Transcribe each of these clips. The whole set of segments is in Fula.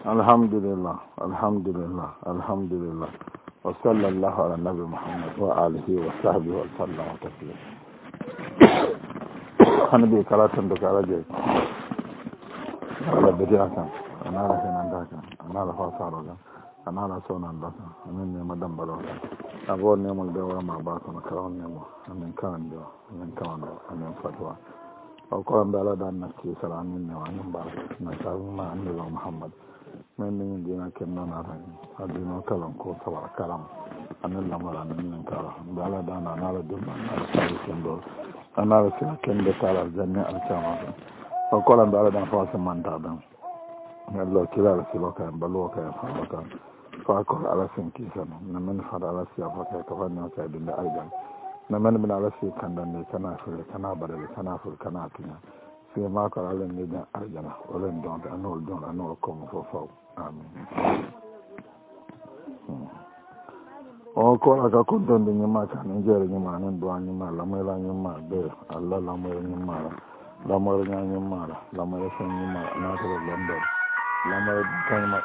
alhamdulillah alhamdulillah alhamdulillah wa sallallahu ala nabi muhammad wa alihi wa sahbihi wa sallam wa taslim hanbi kalatan da karaje ala bidiyatan anala hinandaka anala fasaro anala sonandaka amin ne madam balota abo ne mo de wa ma ba ko karon ne mo amin kando amin fatwa o ko ndala dan nakki salamin ne wa nyamba na salma annabi muhammad men ni dina ken nana tan adino kalam ko tawara kalam anan lamara nan kala ndala dan anala dum anala sabi kendo anala sina kende tala janne al chama o ko ndala dan fa manta dan Allah kila silo kan balo kan fa ko ala sinki sana na men fa ala siya fa ka fa na ta dinda aljan na men bin ala si kan dan ne kana fure kana badale kana fur kana tinya sai ma ka ala ne dan aljana wala don anol ko mo fo amin o ko aka ko don de nyama ka ne jere nyama nan do anyama la mai la nyama be Allah la mai nyama la mai nyama la mai san nyama na to london la mai kan ma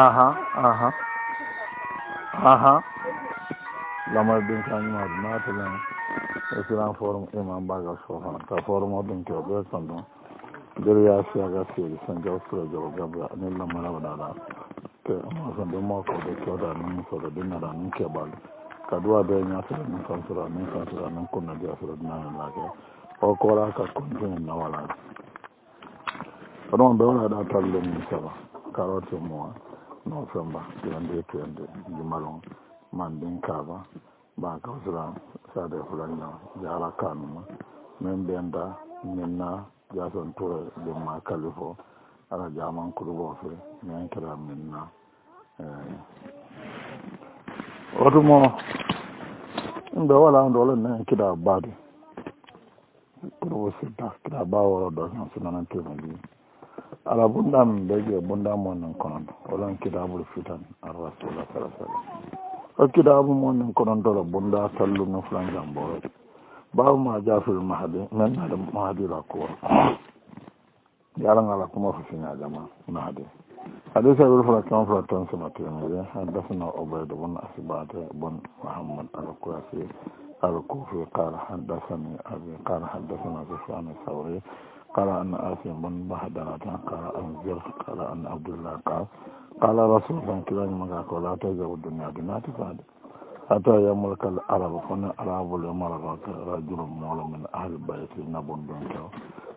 la mai bin kan nyama na to lan Islam forum imam baga sofa ta forum odun ke be sondo der ya si aga si san jaw so jaw gabra ne la mala wala ke mo sondo mo ko de ko da ni so de na da ni ke bal ka duwa de nya so ni kan sura nan ko na ja so na la ke o ko la ka kon na wala don be wala da talle ni saba karoto mo no samba de di malon man din kaba ba ka sura sade fulani jara kanuma men benda minna jason ture de ma kalifo ala jaman kurubo fe men kira minna odumo ndo wala ndo le kida badi kurubo sita kida bawo do na sunan tumi ala bundam beje bundam mon kono wala kida bul fitan ar-rasul sallallahu alaihi wasallam akidabu mon konon dolo bunda tallu no flan jambo bawo ma jafil mahdi men na mahdi la ko yalla ngala kuma fi nya jama mahdi hadisa wal fala kan fala tan sama tene hadathana ubayd ibn asbat ibn muhammad al-qurasi al-kufi qala hadathani abi qala hadathana sufyan al-thawri qala anna asim bin bahdara qala anzir qala anna abdullah قال رسول الله كلا ما قال لا تزود الدنيا بناتفاد حتى يملك العرب فن العرب يملك رجل مولى من أهل البيت نبون دونك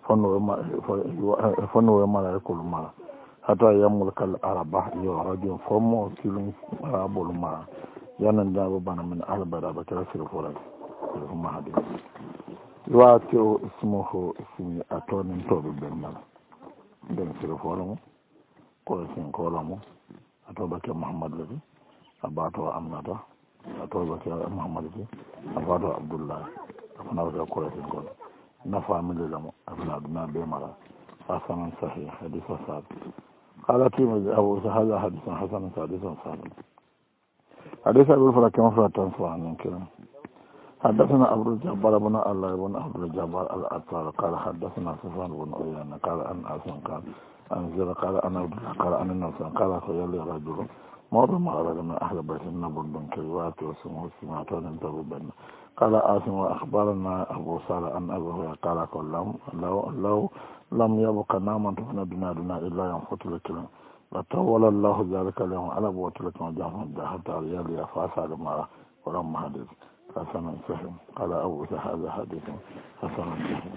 فن يملك كل ما حتى يملك العرب رجل فمو كلم العرب ما يننداب بنا من أهل البيت بكرة سلفورة هم هذه واتو اسمه اسمي أتوني توبي بنا بين سلفورة ko sin ko lamu ato bake muhammad labi abato amnata ato bake muhammad labi abato abdullah afana ko ko sin ko na family lamu afana duna be mara hasan sahih hadith sahih qala timu abu hadha hadith hasan hadith sahih hadith abu fara kama fara tansuan kiran حدثنا أبو الجبار بن الله بن عبد الجبار الأطار قال حدثنا سفيان بن عيينة قال أن أسن قال أنزل قال أنا قال أنا الناس قال خيالي رجل موضوع ما أراد من أهل بيت النبي بن كيوات وسمه سمعتون انتبه بنا قال آسم وأخبرنا أبو صالح أن أبوه قال لو لم يبق ناما تفنى دنا إلا ينفت لكلم وطول الله ذلك اليوم على بوت لكم جهنم حتى ريالي فأسأل مرة ولم حدث حسن سهم قال أبو هذا حديث حسن سهم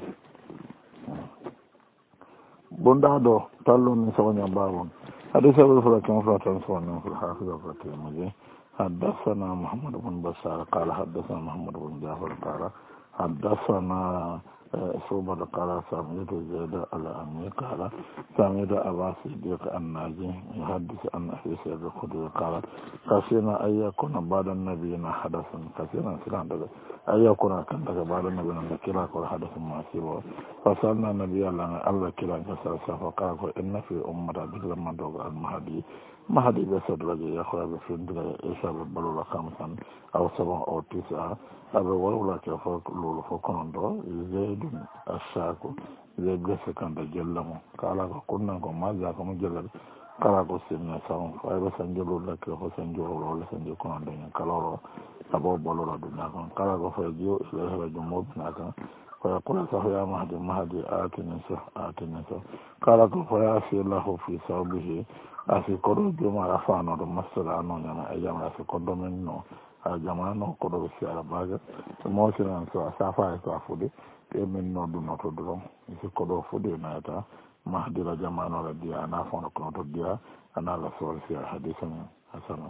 bunda do tallo ni sawanya babon hadisa bi fara kan fara tan sunan fil hafiz al-fatih maji hadathana muhammad ibn bashar qala hadathana muhammad ibn jafar qala hadathana suba qala sami'tu zaid al-ammi qala sami'tu abbas siddiq an-naji yuhaddith an abi sa'id al-khudri qala kasina ayyakuna ba'da an-nabiyina hadathan kasina silan daga ayyakuna kan daga ba'da an-nabiyina kila ko hadathan masibo fasalna nabiyya lana allah kila kasar safa qala inna fi ummati billahi doga al-mahdi mahdi be sadraje yakhra fi ndira isa balula khamsan aw sab'a aw tis'a abe wala ke fo lolu fo kondo zaidun ashaku zai gasa kan da jallamo kala ko kunna ko ma za ko mu jallal kala ko sinna sawo fay ba sanjolo la ko ho sanjolo la sanjolo ko ande kaloro abo bolo la dunya kan kala ko fa jiyo ila la jumo na kan fa yaqulu sa ya mahdi atinasa kala ko fa ya fi lahu fi sawbihi asi kodo juma rafano do masala no nyama e jama asi kodo men no a jamano kodo si ala baga mo sinan so safa so afudi e men no du no to do si kodo fudi na ta mahdi la jamano la dia na fono ko to dia ana la so si hadithana hasana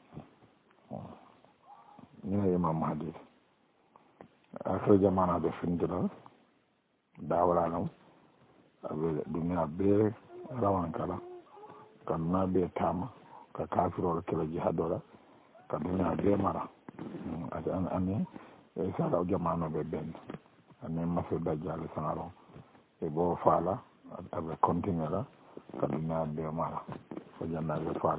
ni imam mahdi akhir jamana de findira dawra no abe dunya be rawan kala kan na be tama ka kafiro kala jihadora ka dunya be mara an ani e sala jamano be ben ani maso dajjal sanaro e bo fala abe continuera ka dunya be mara so janna be fala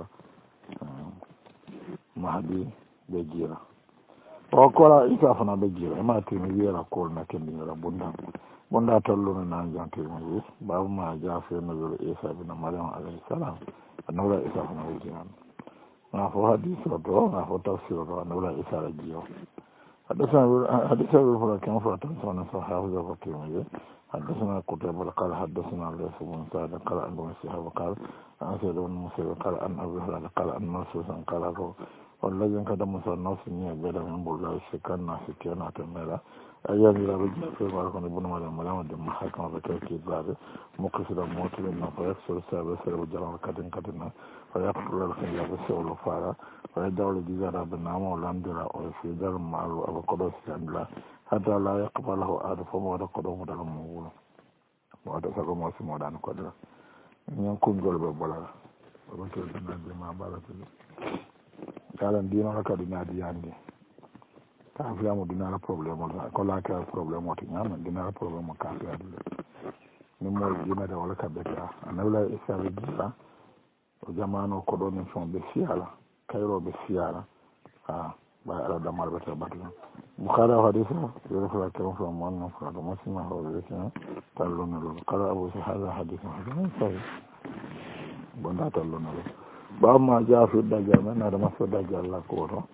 mahdi be jira o kola isa fana be jira ma tini wiera kol na kendi ra bunda tallu na jante mi babu ma jafe no isa bin maryam alayhi salam anura isa fana be jira na fo hadithu do na fo tafsir do anura isa ra jiyo hadisa fara kan fara tan sona sahabu da fakimi حدثنا قتيبة قال حدثنا ليث بن سعد قال عن ابن شهاب قال عن سعيد بن مسيب قال عن ابي هريرة قال عن مسعود قال والذي انقدم موسى الناس بين من بلاد الشكان ناس كينا تملا ايام الى رجل في بارك ابن مريم مريم دم حكم بكيك ذاب مقصد الموت لنا فيكسر السابع سر وجرى كدن كدنا فيقتل الخنجر بالسؤال فارا ويدعو لجزارة بالنعم والأندرة وفي دار معلو أبو قدس جندلا حتى لا يقبله أحد فما ودقده مدر مغول وأدسك موسى مودان قدر ينكون قلب بولا وبكر دنا بما بالك قال دينا لك دنا دياندي كافيا مو دنا بروبليم ولا كلا كا بروبليم وتي نعم دنا بروبليم كافيا ni mo dina da wala ka beta anawla isa bijira o jamano ko do min fon be fiala kayro be fiala ba ala da mar beta batla bukhari hadithu yurfa ka fon mon no fa do masima ho be tan taluna lo qala abu hada hadithu hadan sahih bonda taluna lo ba ma jafu da jama na da maso da jalla ko do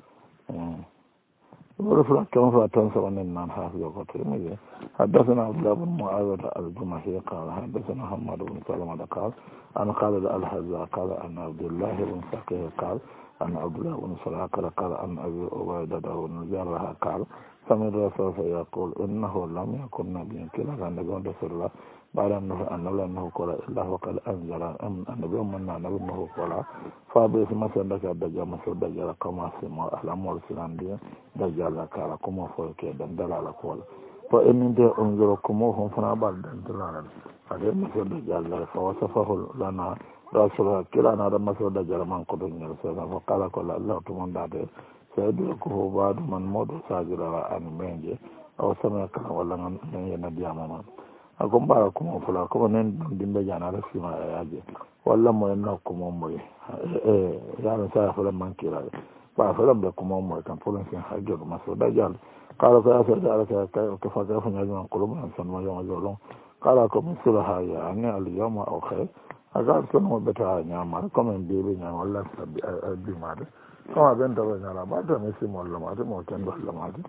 ورفع كما فاتن سوى النان حافظ وقتل حدثنا عبد الله بن معاوية الجمحي قال حدثنا محمد بن سلمة قال أنا قال الحزاء قال أن عبد الله بن سقيه قال أن عبد الله بن سلاكر قال أن أبي عبيدة بن الجراح قال سمع الرسول يقول إنه لم يكن نبيا كلا كان نبي رسول الله بعد أنه قال إلا وقد أنزل النبي من نبي أنه قال فابس مثلا لك الدجال مثل الدجال كما سمع أهل مرسلان دي دجال كالا كما فوق دندل على قول فإن انت أنزلكموهم فنبال دندل على هذا مثل الدجال فوصفه لنا رسول الله كلا نرى مثل الدجال من قدر يرسل فقال قال الله تمن داده سيدركه بعد من موت ساجر عن منجي أو سمع كلام ولا من ينبي أمامه akom bara kuma fula kuma nen dimbe jana la sima yaje walla mo en kuma mo ya no sa fula man kira ba fula be kuma mo kan fula sin hajjo ma so dajal qala fa asada ka fa ka fa nyama quluma san ma yoma jolon qala ko misra ha ya ani al yawma aw khair agar son mo beta nyama comme en bebe nyama walla bi ma de kuma ben da nyala ba da mesi mo la ma de mo ken do la ma de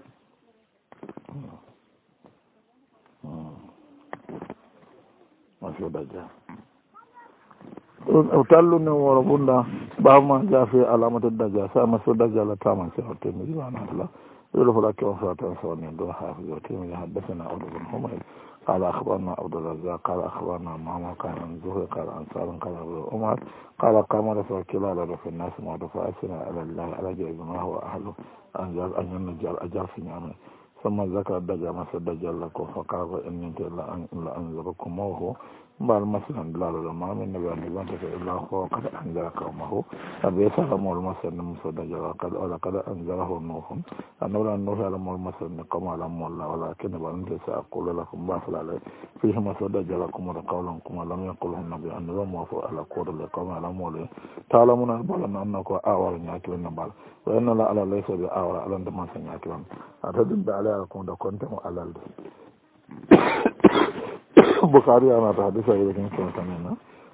masih daja utallune woro bunda bawma jafe alamatu daja sa masih daja la taman se hote mi wana la yolo fala ko fata so ne do hafi yo timi hadathana abu bin humayr qala akhbarna abdul razzaq qala akhbarna mama kana zuhri qala ansar qala umar qala qama rasul kilala fi an-nas ma dafa asna ala allah ala jazma wa ahlu anjal an yanjal ajal fi nyame ثم ذكر الدجال مثل الدجال لكم فقال إن أنت لا أنذركموه بل مثلا دلال ما من نبي أن يبنتك إلا هو قد أنذر قومه أبي سلم المثل مثل الدجال قد أنذره نوح أنه لا نوح لم المثل قوم لم الله ولكن بأنت سأقول لكم باطل عليه فيه مثل الدجال لكم ولقولكم لم يقله النبي أن لم وفوا على قول لقوم لم ولي تعلمون البال أنك أعور يأكل النبال وإن لا على ليس بأعور على ما سنيأكل أتدب عليه لكم دكونتم على الدين Bukhari ana ta hadisa yake kin tamina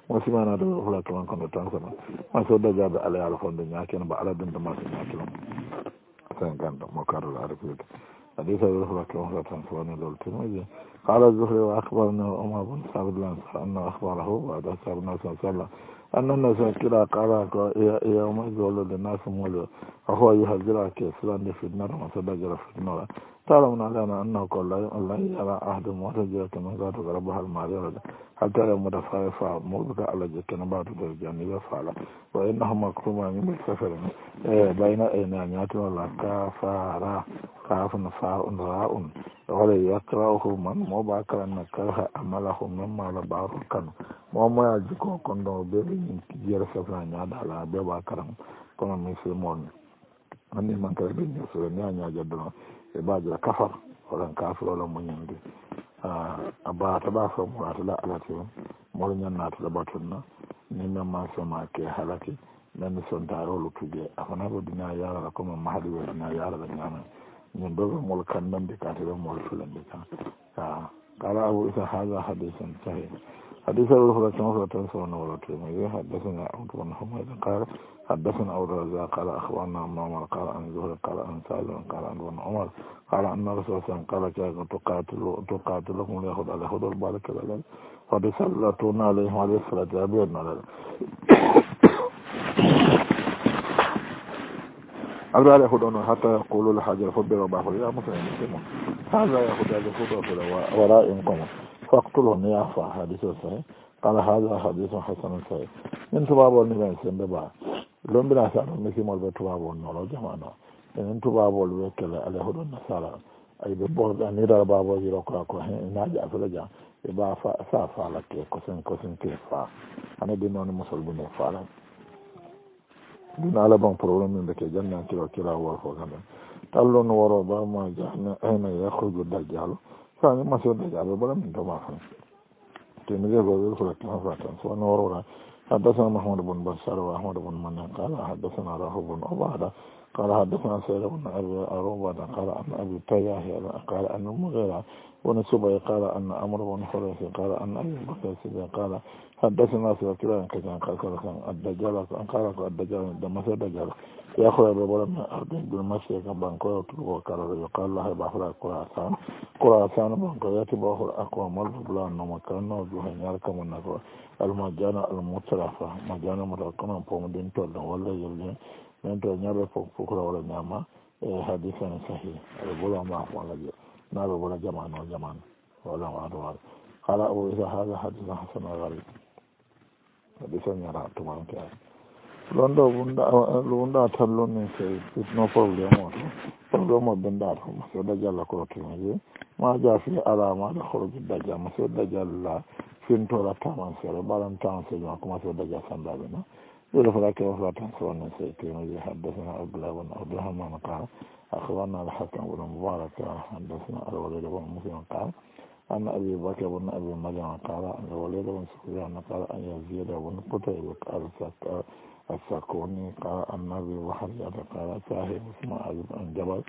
وسمعنا دولة كمان كنا تنسنا ما سودا جاب على عرفون الدنيا كنا بعلى دين ما سمعنا كلام سنكان مكرر العرفية حديث دولة كمان تنسنا دولة قال الزهري وأخبرنا عمر بن ثابت أنه أخبره بعد أصحاب الناس صلى الله عليه وسلم أن الناس كلا قال يوم يزول للناس مولى وهو يهجر كيسلان في النار وصدق في النار تعلمون علينا أنه قال لا يرى أحد مرتجع كما ذات ربها المعيرة حتى لو متفاعل موضك على جكنا بعد الجانب فعل وإنهم مكتومان من السفر بين أينانيات ولا كافارا كاف فاء راء ولا يقرأه من مباكرا نكره أمله مما لبعض كان وما يجيكو كندو بيبي جيرسفنا نياد على بباكرا كما مسلمون أني من كربين يسوع نيا جدنا إبادة كفر ولا كافر ولا منيندي أبا تبافر مراتلا على تيم مولنا ناتلا باتنا نيم ما سما كي حالتي من سنتارو لتوجي أفنى بدنا يارا لكم محدي بدنا يارا لنيانا نبغى مول كندم بكاتب مول فلان بكا قال أبو إسحاق هذا حديث صحيح حديث أبو هريرة كما تنسون ولا تيم حدثنا عبد بن حميد قال حدثنا أبو الرزاق قال أخبرنا عمر قال عن زهير قال عن سالم قال عن ابن عمر قال أن الرسول صلى الله عليه وسلم قال تقاتلكم ليأخذ على خذ البارك لله فبسلطون عليهم عليه الصلاة والسلام أبدا يأخذون حتى يقولوا لحاجة الخبر وباخر يا مسلم هذا يأخذ هذا الخبر ورائمكم فاقتلهم يعفى حديث صحيح قال هذا حديث حسن صحيح من تبابو النبي سنبا لون بلا سألوا مثل ما تبابو النور جمعنا من تبابو الوكل على هدو النصارى أي ببور أن يرى بابو يروكا كوهين ناجع فلجا يبا فا لك كسن كيف أنا دينون مسلمين فعلا دين على بان بروبلم من ذلك جنة كلا ورفو كمان تلون ورو ما جاءنا أين يخرج الدجال ثاني ما سوى الدجال بلا من تبافن تيمية بقول فلك ما فاتن سوى نورنا حدثنا محمد بن بشار وأحمد بن منى قال حدثنا راهب بن عبادة قال حدثنا سيد بن أبي عروبة قال أن أبي تياه قال أن المغيرة بن سبي قال أن أمر بن حريث قال أن أبي بكر قال حدثنا في كلام كان قال الدجال قال الدجال دمس الدجال يأخذ بقول من أرض بالمشي كبانكو وقال يقال له بحر قرآن بانكو يتبع الأقوى ملف بلا نمكان وجوه يركم النفر المجانا المترفة مجانا متركنا بومدين تولد ولا يلين من تولد نبي فكرة ولا نعمة حديثا صحيح بقول ما ولا نبي ولا جمان ولا عدوان قال أبو إذا هذا حديث حسن غريب حديثا يرى تمان كأي londo lunda tallon ne sai no problem benda ko so da jalla ko to ne ma ja fi alama da khuruj da jama so da jalla fin to la taman sai balan tan sai ma kuma so da ja sanda bena dole fa ke wa tan so ne sai ke ne hadathana abdulrahman qala akhbarana al-hakim ibn mubarak hadathana al-walid ibn muslim qala أن أبي بكر بن أبي مريم قال أن الوليد بن سفيان قال أن يزيد بن قتيبة قال السكوني قال النبي وحرية قال صاحب اسماعيل بن جبل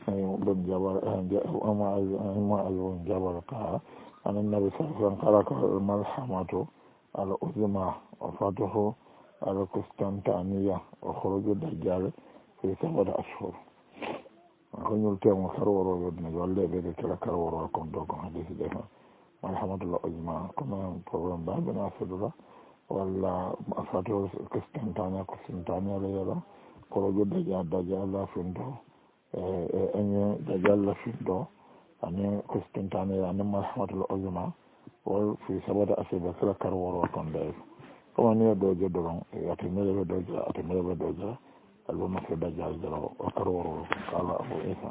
بن جبل قال أن النبي صلى الله عليه وسلم قال الملحمة العظمى وفتح القسطنطينية وخروج الدجال في 7 أشهر أقول تيم كرور يدنا جوالي بيد كلا كرور كم دوكم حديث ده الحمد لله أجمع كنا program بعدنا أفضل ولا أفضل كستنتانيا ليلا كل جد دجال فيندو أني دجال فيندو أني كستنتانيا أني ما الحمد لله أجمع وفي 7 أشهر كلا كرور كم ده كمان يدوج دوم أتمنى بدوج البوم في دجال جلو وكرور قال أبو إيسا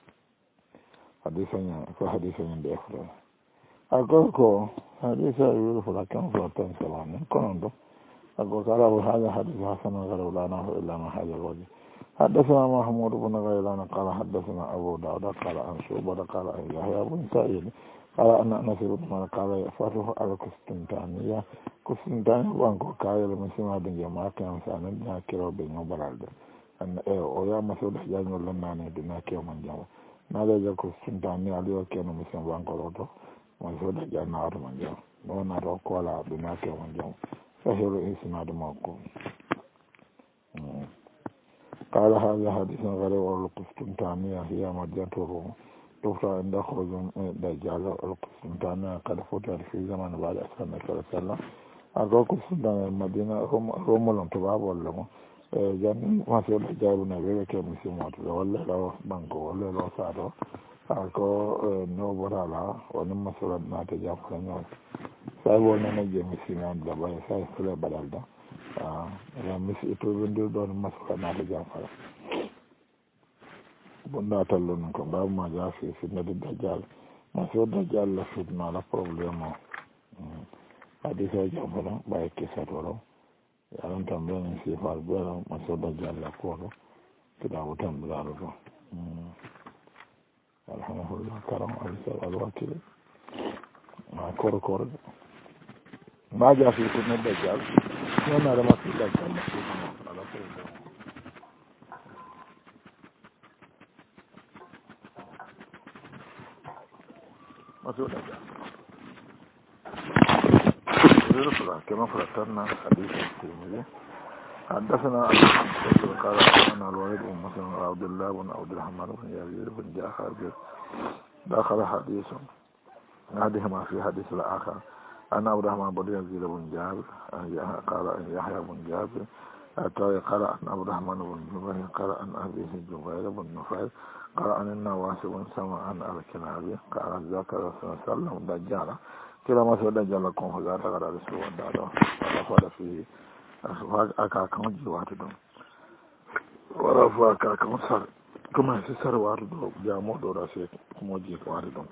حديثنا بأخرى أقولكو حديثا يقول فلكن فلتن سلامي كنندو أقول قال أبو هذا حديث حسن غير لا نهو إلا ما هذا الوجه حدثنا محمود بن غيلان قال حدثنا أبو داود قال عن شعبة قال عن يحيى بن سعيد قال أن أنس بن مالك قال فتح على القسطنطينية بانكو كايل من سمع بن جماعة كان سانا كيلو بن برالد أن أويا مسؤول حجاج لنا ندنا كيلو من جماعة ماذا جاء القسطنطينية عليه كانوا مسلم بانكو روتو مسؤول حجاج نار من جماعة نو نارو كولا بنا كيلو من جماعة صحيح الإسناد موقوف. قال هذا حديث غريب والقسطنطينية هي مدينة الروم تفتح عند خروج دجال. القسطنطينية قد فتحت في زمن بعد أسلام النبي صلى الله عليه وسلم. القسطنطينية المدينة روم لهم تباب ولا جاني ما في دجال نبي كم سموت ولا لو بانكو ولا لو سادو ako no borala woni masura na ta jafra nyo sai wona na je misinan da ba sai kula badalda ya misi ito bindir don masura na ta jafra bunda tallon ko ba ma ja fi fitna da dajjal masu dajjal la fitna la problema hadisa jafra ba yake satoro ya ran tambayan sai fa bera masu dajjal la ko kida wutan bularo alhamdulillah karam alwakil ma koro ma ja fi kunna dajjal yana da masu dajjal da su ala ko masu dajjal يرسل كما فرتنا حديث الترمذي حدثنا قال عن الوليد بن مسلم عبد الله بن عبد الرحمن بن يزيد بن جعفر دخل حديث هذهما في حديث الآخر أن عبد الرحمن بن يزيد بن جابر قال أن يحيى بن جابر قال أن عبد الرحمن بن جبير قال أن أبيه جبير بن نفيل قال أن النواس بن سمع عن الكلابي قال ذكر رسول الله صلى الله عليه وسلم دجال كلا ما سوى دجال لكم فذات قال رسول الله ورفض فيه akakan jiwatu don warafu akakan sar kuma sai sarwatu don jamo dora sai kuma jiwatu don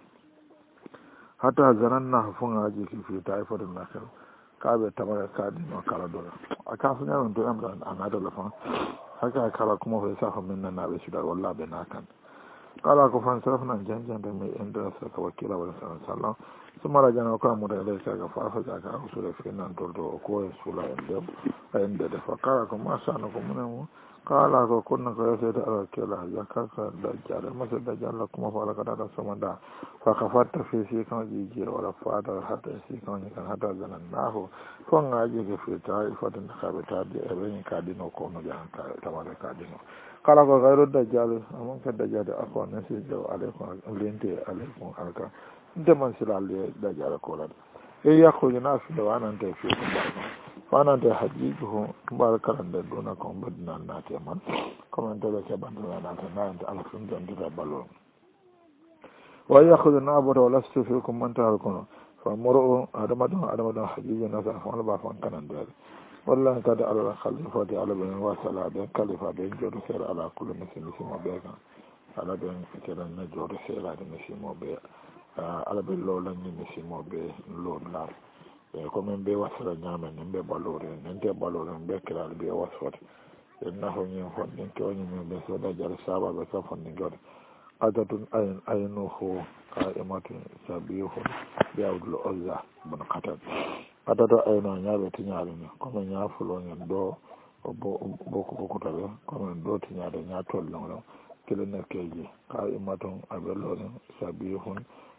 hata zanan na hafun haji kifi ta haifar da nakar kabe ta mara kadi na kala dora a kafin yaron to yamma a na da lafa haka kala kuma bai sa famin nan na bai shi da wallahi bai nakan kala ku fan sarfnan janjan da mai inda suka wakila wa sallallahu ثم رجعنا وقام إليك فأخذ رسول فينا تلتو كوي سولا عند فقالكم ما شأنكم منه قال كنا كيسيد على كلا يكاك دجال مثل دجال لكم فعلك دادا سمدا فكفرت في سيكون جيجير ولا فاتر حتى سيكون يكن حتى زنناه فنعجيك في طائفة خابتات أبين كادينو كونو جان تمالي كادينو قال غير الدجال أمانك الدجال أخوان نسيجو عليكم لينتي عليكم حركة deman silalle da jara kola e yakko na fi da wannan ta fi kuma wannan ta hajijuhu barakaran da dona kon badna na ta man kuma da ke bandana na ta na ta alfin da ballo wa yakko na abu da lastu fi kum man ta harkono fa muru adama don hajiju na sa fa ba fan kanan da wallahi kada ala khalifati ala bin wa sala da khalifa da jodo sir ala kullu muslimin ma be kan ala bin kiran na jodo sir ala da muslimin be ala be lolan ni misimo be lon la ko men be wasara nyama ni be balore nente balore be kala be wasot na ho ni ho ni to ni be so da jar saba be so fon ni god adatun ayno ho ka ematu sabihu be awdul uzza bun qatat adata ayno nyaabe tinyaare ni ko men nyaafulo ni do boko tabe ko men do tinyaade nyaatol non kele na keji ka ematu abelone sabihun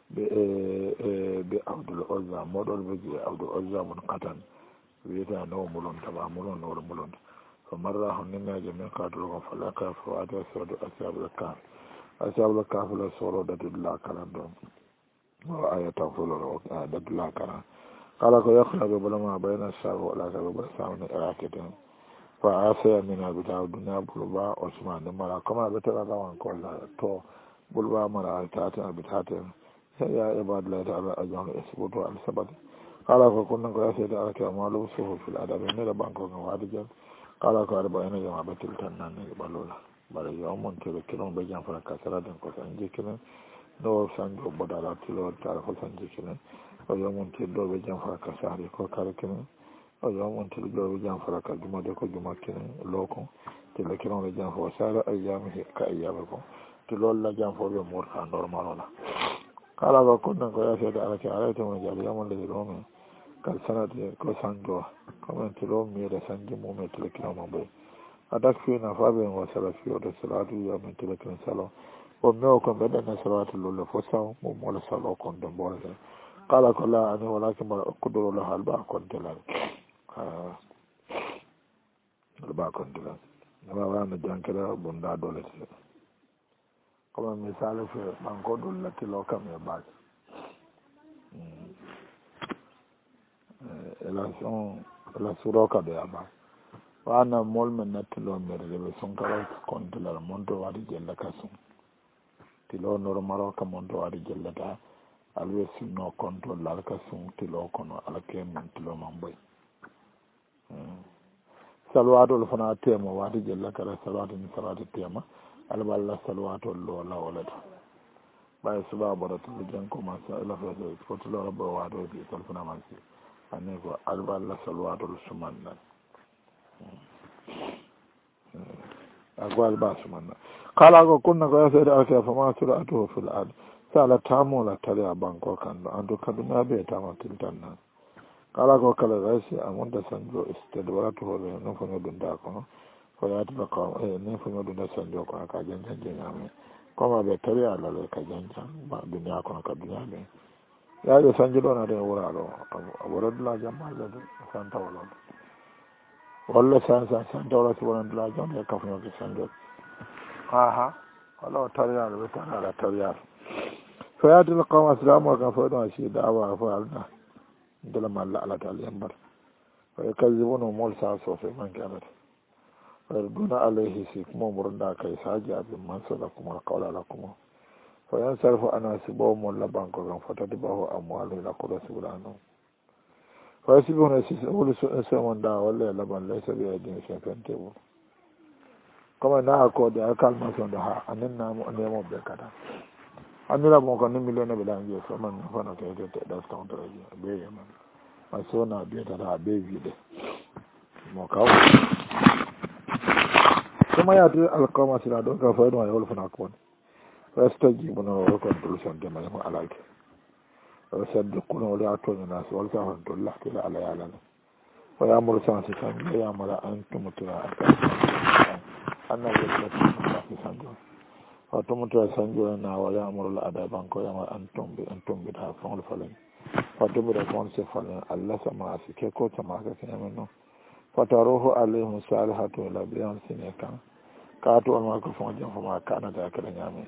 be abdul uzza modol be abdul uzza mun qatan wita no mulon taba mulon no mulon fa marra hunna jami qadru wa falaka fa ata sadu ashabul kaf la soro dadullah kala do wa ayata fuloro dadullah kala qala ko yakhla be bulama bayna shabu la ka be samne rakitan fa asa min abita dunya bulba usman mara kama be tara wan ko la to bulba mara ta abita يا عباد الله تعالى أجعل إثبوت على السبت قال فكنا قياسي تعالى كأمال وصوه في الأدب من البانكو وعادجا قال كأربعين جمع بتل تنان يقبلولا بل يوم تذكرون بجان فرقا سرادن كسانجي كنا نور سانجو بدالا تلو تعرف سانجي كنا ويوم تلو بجان فرقا سهري كوكار كنا ويوم تلو بجان فرقا جمع دكو جمع كنا لوكم تذكرون بجان فوسار أيامه كأيامكم تلو لجان فوبي مورخان نورمالولا قال وكنا قياسي على كعليتم وجعل يوم الذي رومي كالسنة كسانجو كما تلوم ميرا سانجي مومي تلكنا مبي أدكفينا فابين وسلفي ودسلات يوم تلكنا سلام وميوكم بدأنا سلوات اللولة فساو مومولا سلوكم دنبولة قال كلا أني ولكن ما أقدر لها الباع كنت لك ba kontira ma wana jankira bunda dole te comme misali fe banko dol latilo kam e baake élection la suroka de aba wana mol men nattilo mere de be sonkara kontila monto wadi jella kasum tilo normalo ka monto wadi jellata alwe sinno control la kasum tilo kono ala kemen tilo mamboy salwaatol fana tema wadi jella kala salwaatu ni salwaatu tema alballa salwaatol lo la wala bay suba borato jan commence ila fa foto lo rabo waado bi sol fana mansi ane ko alballa salwaatol sumanna agwal ba sumanna kala ko kunna ko yasede aka fama suratu fil ad sala tamo la tare a banko kan ando kaduna be tama tiltanna kala ko kala rasi amonda sanjo istedwaratu ho no fo ngodun da ko ko yati ba ko ne fo ngodun da sanjo ko aka janja jengame ko be tare ala le ka janja ba dunya ko ka dunya be ya yo sanjo do na de wuralo aborodla jamma da santa wala walla san dawla to wala la jamma ka fo no sanjo aha wala tare ala be tare ala فيأتي القوم أسلام وكفروا أشياء دعوة فعلنا دلما الله على تعالى ينبر ويكذبون مولسا صوفي من كانت ويردون عليه سيكم مرندا كيساجع بمن صدقكم القول لكم فينصرف أنا سبوهم ولا بانكم فتتبعه أمواله لقد سبلانهم فيسبون أول سمن دا ولا لبن ليس بأيدين شيئا تبون كما نأكل أكل ما سندها أننا نمو بكذا anira bon ko ni million be dan je so man fa na ke da stand raji be man aso na be da be vide mo ka kuma ya tu alqama sila do ka fa do ya wol fa na ko restaji bono ko solution de man ko alake o sadde ko no la to na so wal sa han to la ke ala ya la fa ya mur sa sa ya mara antum tura anna ya ta sa fatomuta sanjo na wala amul adaban ko yama antum bi da fon falen fatomuta fon se falen Allah sama asike ko tama ka kinameno fataruhu alaihim salihatu la biyan sineka ka to ma ko fon jam fama kana da kala nyame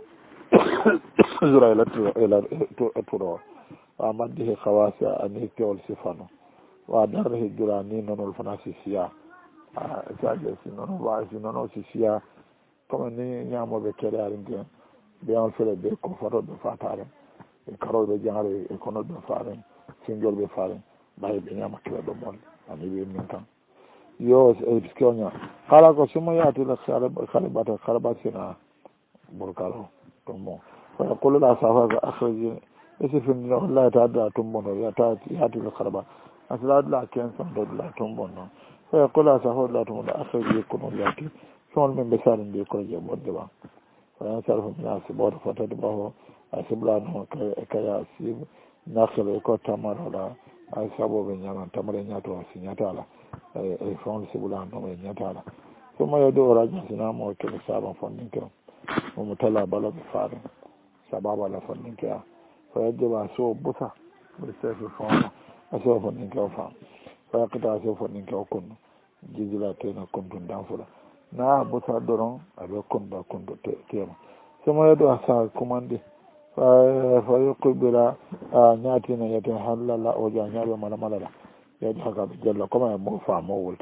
zura ila to amadhi khawasa ani tol sifano wa darhi durani nonol fanasi siya saje sinono wa sinono siya comme ni ñaamoɓe keɗe arinten ɓeyan fele ɓe ko fotoɓe fataren e karoɓe jangre e konoɓe faren sinjolɓe faren ɓawi ɓe ñama keɗe ɗo molle ani wi min tan yo piskoña kala ko simo yatile kale ɓata kala ɓatsina ɓurkalo ɗum mo kono kolluɗa safa ko akhraji esi findino wallahi ta adda tumbono yata yatile karba aslaɗula 15 ɗoɗula tumbon noon koye kolluɗa safa ɗula tumbono akhraji kono yati son men be saren be ko je bodde ba wa sarfu min asibor fotade baho asibla no kaya sib nakhle ko tamarola ay sabo be nyama tamare nyato sinyatala e fon sibula no be nyatala so ma yodo raja sinamo ke saba fondin ke mo tala bala be fare sababa la fondin ke fa yadde ba so buta be sefu fon aso fondin ke fa fa qita so fondin ke okun jijila tena kontun danfula na buta doron abe kunda tema sama yado asa kumande fa yuqbila nyati na yata halala o ja nyabe mala ya haka jalla kuma mo fa mo wol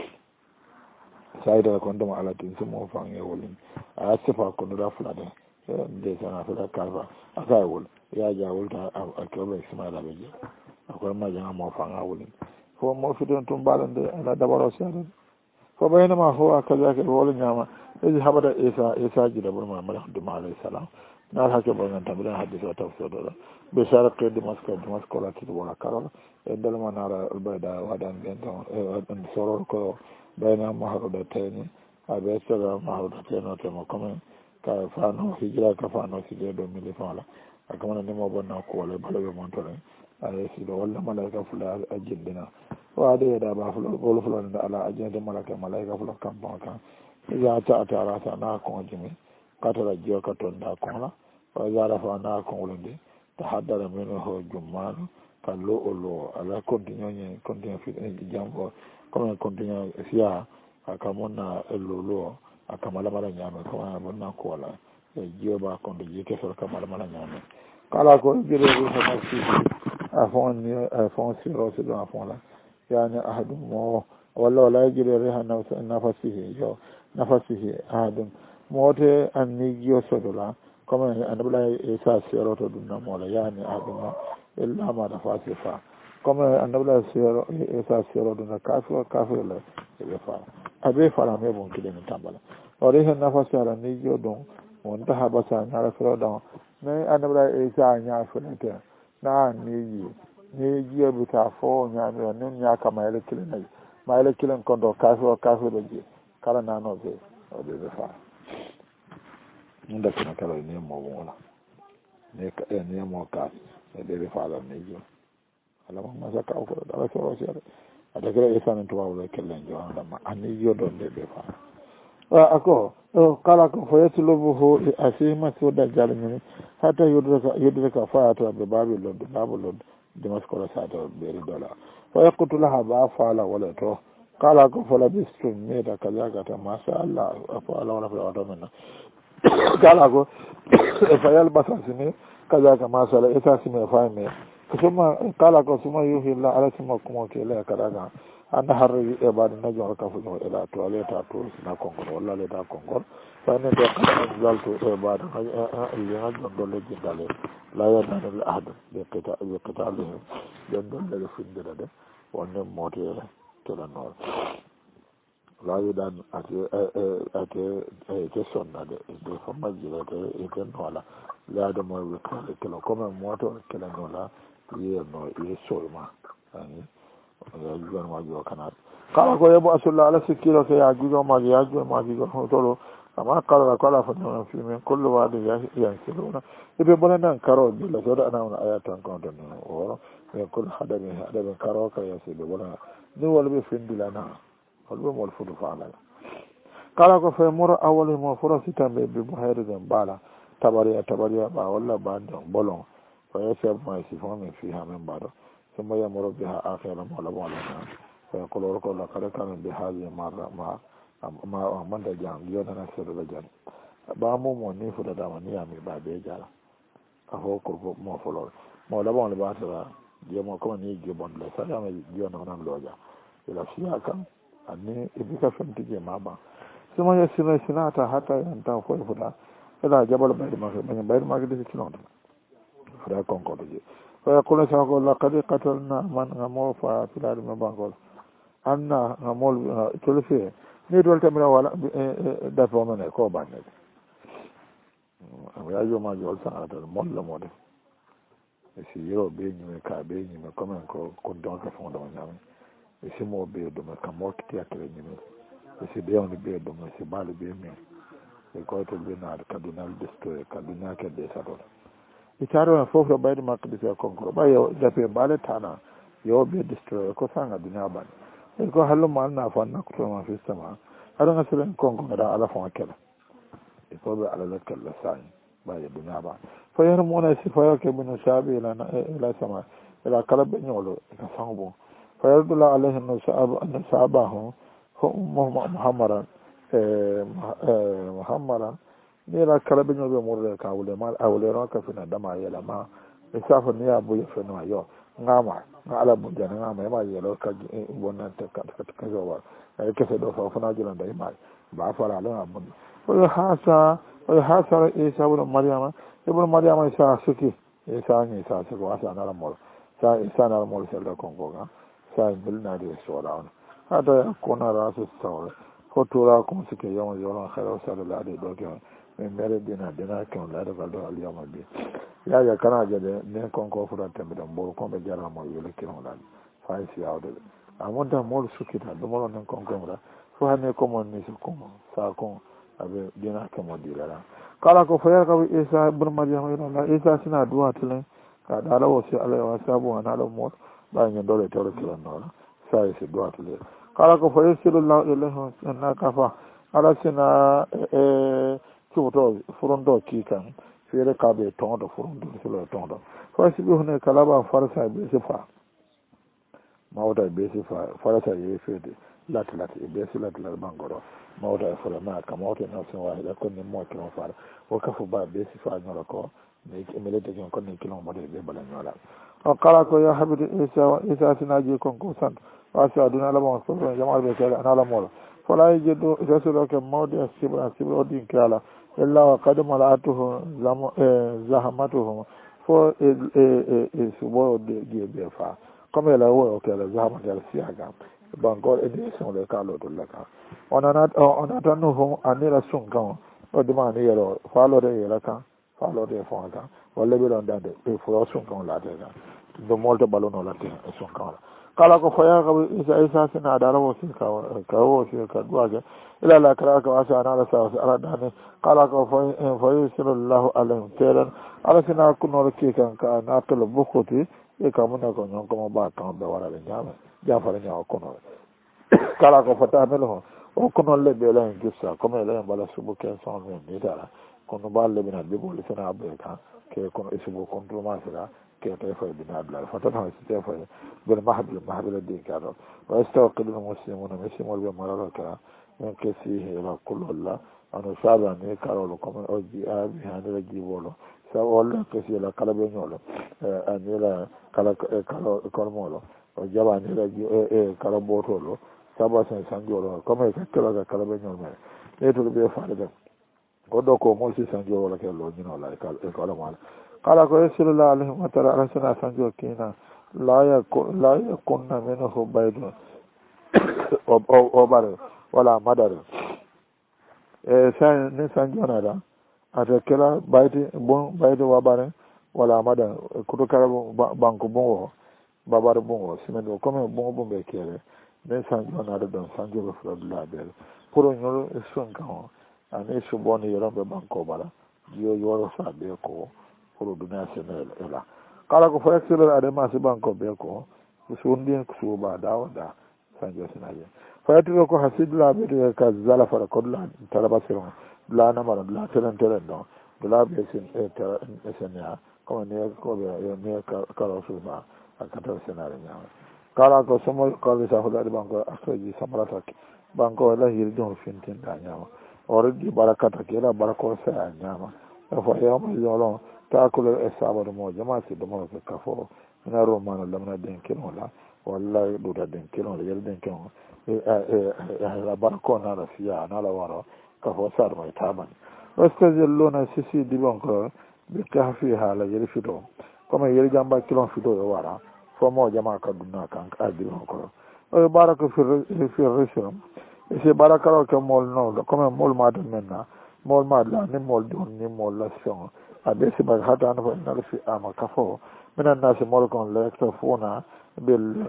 sai da kondo ma ala tin mo fa nge wolin a sifa kondo da fulade de sana fula kalba aka wol ya ja wolta a kebe ismaila beje akwai ma jama mo fa nga wolin fo mo fiton tum balande ala dabaro sai فبينما هو كذلك الولد نعم إذ حبر إيسا جل برما مرحب عليه السلام نال حكي بغن تبرين حديث وتفسير بشارق دمسك ولا تتبولا كارل إدلما نارا البيضاء ودان بينتون سرور كو بين مهرودتين أبيسر مهرودتين وتمكمين كفانو هجرة كفانو سيدي دوميلي فالا أكمنا نمو بنا كوالي بلغ منطولين أيسيدو ولا ملايكا فلا أجندنا وهذا يدا بافلو بولفلو على أجند ملايكا فلا كمبانكا إذا أتى راسا ناكم جميع قتل جيوكا توندا كولا وإذا رفع ناكم ولندي تحضر منه جمان kallo olo ala continue fi jambo comme continue sia akamona lolo akamala mala nyame kama bonna ko wala jiyoba kondo jike so kamala mala nyame kala ko jere ko hasi afon siro se do afon la yani ahadum mo walla wala jere rehana nafasihi yo nafasihi ahadum mote anni jiyo sodola comme anabla isa siro to dunna mola yani ahadum illa ma nafasifa comme anabla siro isa siro dunna kafir la be fa abe fara me bon kide ni tambala ore hen nafasi ala ni jiyo don on ta habasa nyara siro don ne anabla isa nya fulete na ni jiyo buta fo nya me ne nya kama ele kilene ma ele kilen kondo kafir be ji kala na no be o be fa nda kana kala ni mo wala ne mo ka e be fa la ni jiyo ala ma sa ka ko da so sere ada kala isa nan to wala kelen jo anda ma ani jiyo don be fa ako kala ko fayatlubuhu asima suda jalmi hata yudraka fa'ata bi babilon dimaskoro sata beri dola fa yaqtulaha ba fala wala to kala ko fala bistum meta kazaga ta masha Allah fala wala fa minna kala ko fa yalbasa simi kazaga masha Allah ita simi fa me kuma kala ko suma yuhi Allah ala sima kuma ke la kadaga anda harri e baade najo ka fu no ela to aleta to na kongo wala le da kongo fane de ka zalto e baade li najo dolle jindale la ya dan al ahad bi qitalihi den dolle findira de wonne mote to la no la ya dan ate sonna de fa majira de e no la la do mo wi kala comme moto kala no la ye no ye solma ani ya jugan ma jo kana kala ko yebo asulla ala sikiro ke ya jugo ma tolo ama kala fa no fi men kullu wadi ya siluna ibe bonana karo bi la joda ana una ayatan ko don o ya kul hadabi karo ka ya sibe bona ni wala be findilana wala mo fudu faala kala ko fe mura awali mo furasi tambe bi buhayri den bala tabariya ba wala ba don bolon fa yasab ma sifon min fiha min bado ثم يمر بها آخرا ولا فيقول ورقوا لقد كان بهذه مرة ما من دجان يونا نسر دجان بامو موني فدا دامني امي بابي جالا اهو كربو مو فلور مو لبون لباتلا جيمو كما ني جيبون لا سلام جيونا نان لوجا الى سياكا اني ابيكا فمتي ما با ثم يسير سناتا حتى ينتا فدا الى جبل بير ما دي كيلون فدا كونكو فيقول سأقول لقد قتلنا من غمو في العالم بانقول أنا غمول تلفيه نيدول تمنا ولا دفع منه كوبان يا جو ما جول سنة المول مود يسيرو بيني مكا بيني مكمن كندون كفون دون يامي يسمو بيدو مكموك تياتري نيمي يسيبيون بيدو يسيبالي بيمي يقول تلبينا كادينال دستوي كادينال كديساتور itaro na fofo bayde makdisi konkoro ba yo jape bale tana yo be destroy ko sanga dunya ban e ko hallo mal na fa na ko ma fi sama ado na selen konkoro da ala fa kala e ko be ala lakal sai ba ya dunya ba fa yar mo na si fa ke bin shabi ila sama ila kala be nyolo ka sango fa yardula alaihi an sahabahu muhammadan muhammadan ni la kala be nyobe murle ka wule mal awle ron ka fina dama yela ma isafa ni abu ya fina yo ngama ala bu jana ngama ma yelo ka wonna ta ka yo wa e ke se do fa fana jula dai mai ba fara la abu o hasa isa ibn maryama isa suki isa ni isa suki wa sa na mol sa isa na mol sel da kongo ga sa bil na de so la hada ko na rasu sawre ko tura ko suke yawan yawan khairu sallallahu alaihi wa sallam mere dina kan la da do al yawma bi ya kana jade ne kon ko fura tembe don bol ko be jara mo yele kiron la fa si awde amonda mol sukita do mo non kon ko ra fo hane ko mon ni su ko sa ko abe dina kan mo dira la kala ko fa ka isa ibn maryam ila isa sina duwa tele ka da rawo si alai wa sabu ana da mo ba nyen dole to kiron no sa si duwa tele kala ko fa yasilallahu ilaihi anna kafa ala sina cuuto furundo kiikan feere kaaɓe toŋoto furundo silo toŋoto fasibi hune kalaba farsa be sifa mawta be sifa farsa ye fede lat be silat la bangoro mawta fara ma ka mawta na sin wahida kon ni mo kilo fara o kafu ba be sifa nyoro ko ne emelete kon ni kilo mo de be bala nyola o kala ko ya habidu isa sinaji kon ko sant wasa aduna la mo so jamal be kala ana la mo fala yidu isa so ke mawde sibra odin kala illa wa qad malatuhu zahamatuhu fo subo de be fa comme la wo ke la zahamatu al siaga bangor edition le kalo to la ka onata no ho anira sun kan o de ma ni yero falo de yela kan falo de fo kan wala be don dande e fo sun kan la de do molto balono la te sun kan kala ko faya ka isa sina da rawo sin ka wo sin ka duaga ila la kara ka wasa ana la sa ala dane kala ko fa yusallallahu alaihi ta'ala ala sina kuno ke kan ka na to bukhoti e ka mun ko nyon ko ba kan be wala be nyama jafara nyaa ko no kala ko fata melo o kono le be la ngisa comme le bala subu ken son ni dara kono balle bina be bol sina abeka ke kono isubu kontro ma sira ke te fa bina bla fata na te fa bil mahbil din karo wa istaqil muslimuna muslimul be marara ka en ke si la kullu allah ano saba ne karo lo comme oji abi hanira jibolo sa wala ke si la kala be nyolo anila kala kala molo o jaba ni la kala botolo saba sen sanjoro comme que kala kala be nyol mere e to be faade de godo ko mo si sanjoro la ke lo nyino la kala mala kala ko sallallahu alaihi wa ta'ala ala sana sanjoro kina la yakunna minhu baydu o bare wala madare san ne sanjona da ata kala bayti bon baydu wa bare wala madare kuto kala banko bon babar bon simen comme bon be kere ne sanjona da don sanjoro fula bel pour nyoro son kan ani su bon yoro be banko bala yo yoro sa be ko pour duna senel ela kala ko fa excellent ade ma se banko be ko su ndin su ba da sanjo sinaje fa to ko hasidla be ka zala fara ko la talaba sero la na mara la teren don la be sin esenia ko ne ko be ne ka su ba akata senare nyaama kala ko somo ko be sa hoda banko asoji samarata banko la hirdon fintin da nyaama ordi barakata kila barako sa nyaama fa yawma yolo taakulu esabado mo jama si do mo ka fo na romano lamna den kinola wallahi do da den kinola yel den kinola la barako na la fiya na la waro ka fo sar mai taban wastajilluna sisi di banko be kahfi hala yel fito comme yel jamba kilon fito yo wara fo mo jama ka dunna kan adi banko o baraka fi risum e baraka ko mol no comme mol ma do menna mol ma la ni mol don ni mol la son abesi ba hata na na fi ama kafo minan nasi molkon la yaktafuna bil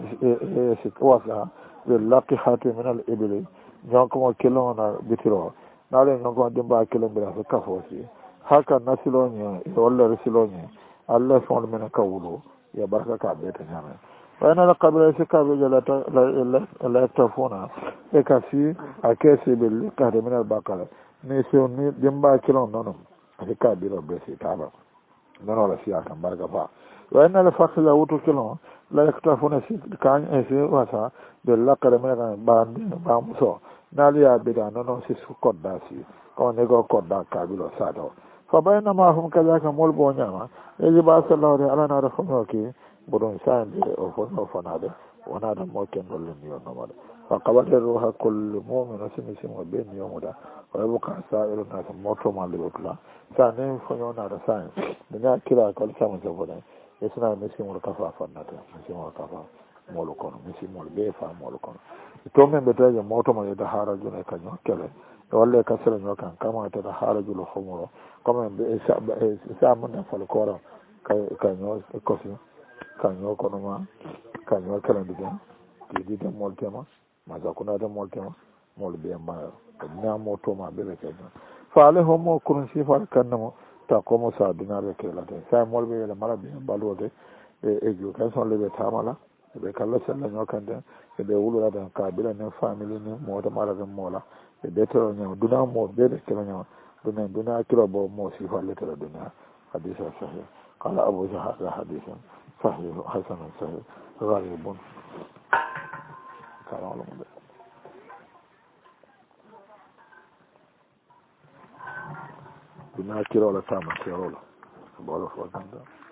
sitwasa bil laqihati min al ibli jonko kilona bitiro nale jonko dimba kilomira fa kafo si haka nasilonya wala risilonya allah fon men kawulo ya baraka ka beta nyame wana la qabila sikabe la yaktafuna e kasi akesi bil qahri min al baqara ne so ni dimba kilon nono ka biro be si taba non la sia kan barga fa wa inna la fakhla wutu kilo la yaktafuna si kan e si wasa de la kala mena ba muso nalia bida non si su kodda si ko ne go kodda ka biro sa do fa bayna ma hum kaza ka mol bo nyama e ji ba sallallahu alaihi ala na rafuno ki bodon sande o fono fanade wana da mo ken dolen yo no mala fa qabata ruha kullu mu'min asmi ben yomuda wa buka sa'iru na moto mali botla sane fonyona da sane da kira ko samu saboda yasna misimul kafa fannata misimul kafa molu kono misimul be fa molu kono to men be taje moto mali da haraju ne kanyo kele walle kasara nyokan kama ta da haraju lo humuro kama be sa mun da fal koro kanyo kofi kanyo kono ma kanyo kala diga di da moltema ma zakuna da moltema mol be ma na moto ma be ke fa ale homo kun si fa kanmo ta komo sa dinare ke la de sa mol be la mala be balode e ju kan son le be tamala be kala sella nyokan de e be wulu da ka bila ne family ne mo da mala de mola e be to nyaa duna mo be de ke nyaa duna kilo bo mo si fa le to duna hadisa sahih قال أبو هذا حديث صحيح حسن صحيح غريب كان على مدى بنا كيرولا تاما كيرولا بقول فوقنا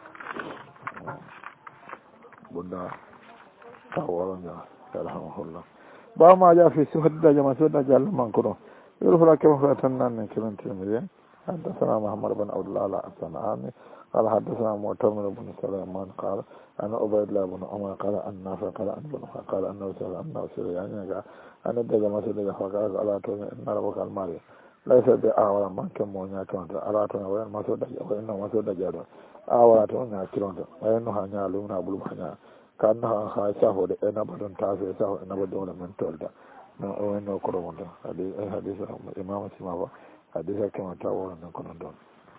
بنا تاورنا رحمه الله ما جاء في سهد جماعة سهد جل من كره يقول كيف فتنان كلام تلميذ حدثنا محمد بن عبد الله الصنعاني قال حدثنا معتمر بن سليمان قال أنا عبيد الله بن عمر قال أن نافع قال أن بن قال أنه سئل يعني أن الدجمة سئل فقال ألا تؤمن إن ربك المالي ليس بأعور من كم ونيا كنت ألا تؤمن وإن ما سود وإنه ما سود جاد أعور تؤمن كنت وإنه هنيا لونا بلو هنيا كأنها خايسة هو إن بدون تاسع سه إن بدون من تولد وإنه كرمون حديث إمام سماه حديث كما تقول نكون دون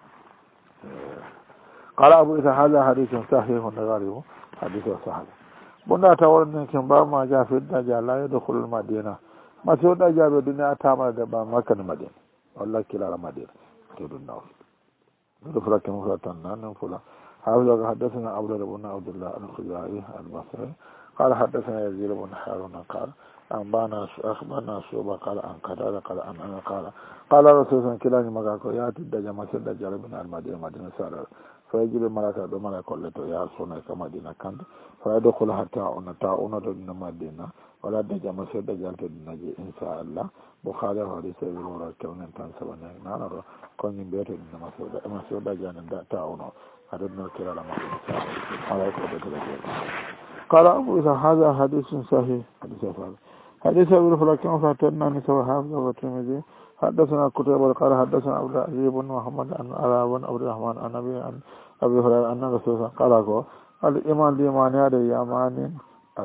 قال أبو إسحاق هذا حديث صحيح غريب حديث صحيح بنا تقول نكون باب ما جاء في الدجال لا يدخل المدينة ما سوى الدجال بالدنيا تامر دبا ما كان المدينة والله كلا المدينة تقول الناس ندخل كم فتنا نفلا هذا حدثنا عبد الله بن عبد الله الخزاعي البصري قال حدثنا يزيد بن هارون قال أخبرنا شعبة قال عن قتادة قال عن أنا قال رسول الله كلا مكاكو يأتي الدجال مسجد الدجال من المدينة مدينة سارة فيجب الملكة بملكة التي يعصون كمدينة كانت فيدخل حتى أن المدينة ولا الدجال مسجد الدجال تدنجي إن شاء الله بخاري حديث الورى كون تنسبنا نرى كون بيت مسجد الدجال تاعونه أردنا كلا مدينة سارة على كل قال أبو إذا هذا حديث صحيح حديث أبو الفلكان فاتنا نسوى حافظ والترمذي حدثنا كتيبة قال حدثنا عبد العزيز بن محمد عن بن عبد الرحمن عن أبي هريرة أن رسول الله قال الإيمان بإيمان هذا يمان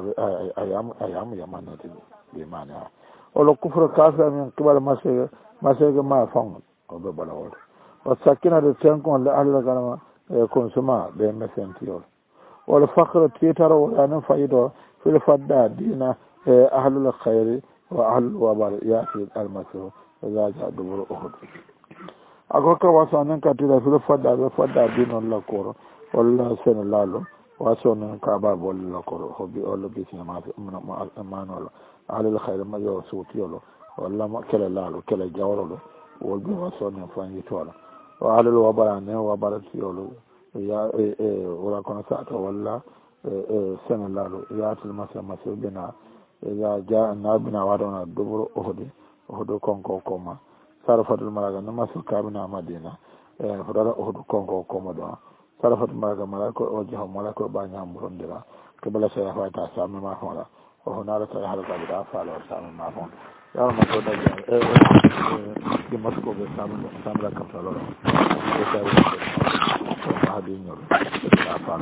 أيام يمان بإيمان ولو كفر كافر من قبل مسيح ما فهم وببلغ والسكينة تنكون لأهل الكلمة يكون سماء بين مسنتيول والفقر تيتر ولا فايدة في الفضاء دين أهل الخير وأهل الوبال يأتي المسيح إذا جاء دبر أحد أقولك واسانن كتير في الفضاء دين الله كور ولا سن الله واسانن كباب ولا كور هبي ولا بيسنا ما نقول أهل الخير ما يوسوتيولو ولا ما كلا الله كلا جاورلو والبي واسانن فاني تولا وأهل الوبال نه وبال تيولو يا ولا كنا ساعة ولا سنة الله يأتي المسيح بنا إذا جاء النبينا وعدنا الدبر أهد كونكو كوما صرفت الملائكة نمسك كابنا مدينة فدار أهد كونكو كوما دوا صرفت الملائكة ملائكة وجه ملائكة بانيا مرندلا قبل سيحوى تاسامي ما فعلا وهنا رسالة حلقة بالأفعال وسامي ما فعلا يا رب ما تودع دمسكو بسامي لكم سالولا هذه نور الأفعال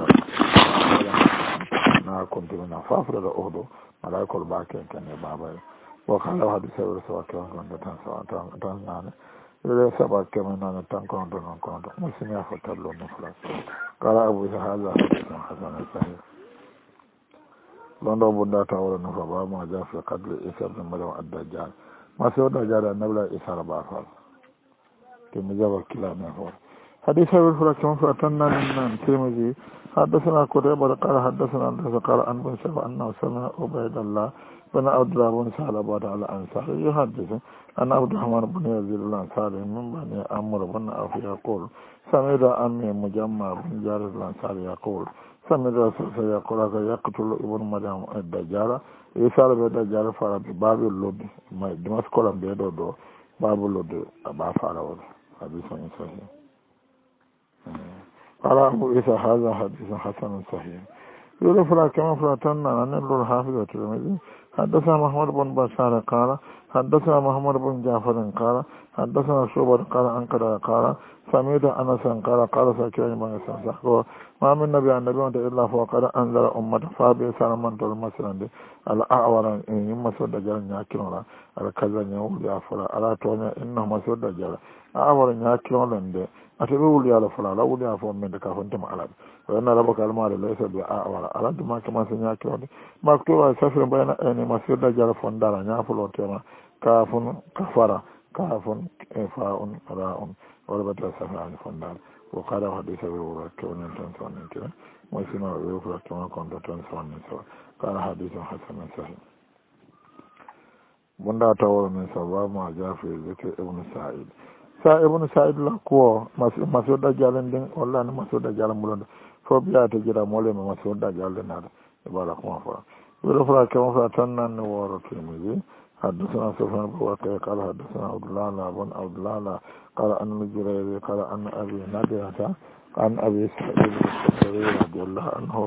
na kuntumina fafra da odo malaikol baken kan e baba wa kala hadi sewre so kan gonda tan so tan nane le saba kemen nane tan kon don musimi afatal lo no flas kala abu hada hasan sahih londo bunda ta wala no baba ma ja fi qadl isa ibn maryam ad-dajjal ma so da jara nabla isa ba fa ke mi jaba kila na ho حديث أبي الفلكان فأتنا من ترمذي حدثنا كتيبة قال حدثنا أنس قال أن بن شعبة أنه سمع عبيد الله بن عبد الله بن ثعلبة على الأنصار يحدث أن عبد الرحمن بن يزيد الأنصاري من بني عمرو بن عوف يقول سمعت أمي مجمع بن جابر الأنصاري يقول سمعت رسول الله يقول يقتل ابن مريم الدجال يسال بالدجال فارا بباب اللد دمشق لم بيدو باب اللد أبا فارا حديث صحيح قال أبو إسحاق هذا حديث حسن صحيح يقول فلا كما فلاتنا أن نقول الحافظ والترمذي حدثنا محمد بن بشار قال حدثنا محمد بن جعفر قال حدثنا شعبة قال أنكر قال سمعت أنس قال قال سكين ما يسمع ما من نبي عن نبي إلا فقد أنزل أمة فابي سلمان تول مسلم الأعور إن مسود دجال ناكلنا على كذا يقول يا فلا على تونا إنه مسود دجال أعور ناكلنا أتبول يا فلا لا ولا فهم من كافنتم على وأن ربك المال ليس بأعور على ما كما سنياكلنا مكتوب سفر بين أن مسود دجال فندارا نافلو تما كاف كفر كاف فاء راء وربط سفر عن فندار وقال حديث أبي هريرة كون تنسون كده ويسمع أبي هريرة كون كنت تنسون قال حديث حسن صحيح bunda tawol min sabba ma jafi zikr ibn sa'id sa ibn sa'id la ko masud dajjal den walla ni masud dajjal mulon fo biya ta jira mole ma masud dajjal den na ibara ko fa wala fra ke fa tannan ni woro timizi حدثنا سفيان بن وكيع قال حدثنا عبد الله بن عبد الله قال أن الجريري قال أن أبي نادرة عن أبي سعيد الخدري رضي الله عنه